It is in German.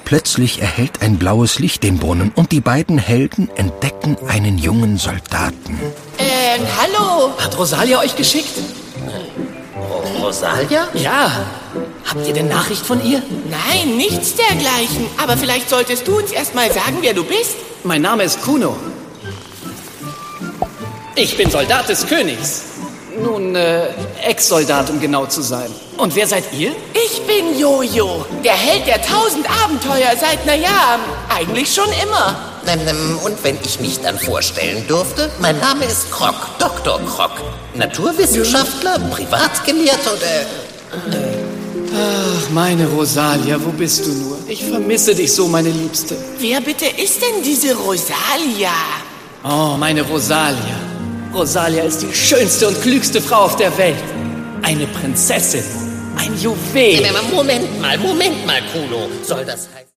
Plötzlich erhellt ein blaues Licht den Brunnen und die beiden Helden entdecken einen jungen Soldaten. Hallo? Hat Rosalia euch geschickt? Rosalia? Ja. Habt ihr denn Nachricht von ihr? Nein, nichts dergleichen. Aber vielleicht solltest du uns erst mal sagen, wer du bist. Mein Name ist Kuno. Ich bin Soldat des Königs. Nun, Ex-Soldat, um genau zu sein. Und wer seid ihr? Ich bin Jojo, der Held der 1000 Abenteuer seit, eigentlich schon immer. Und wenn ich mich dann vorstellen dürfte, mein Name ist Krok, Dr. Krok. Naturwissenschaftler, Privatgelehrter oder... Ach, meine Rosalia, wo bist du nur? Ich vermisse dich so, meine Liebste. Wer bitte ist denn diese Rosalia? Oh, meine Rosalia. Rosalia ist die schönste und klügste Frau auf der Welt. Eine Prinzessin. Ein Juwel. Moment mal, Kuno. Soll das heißen...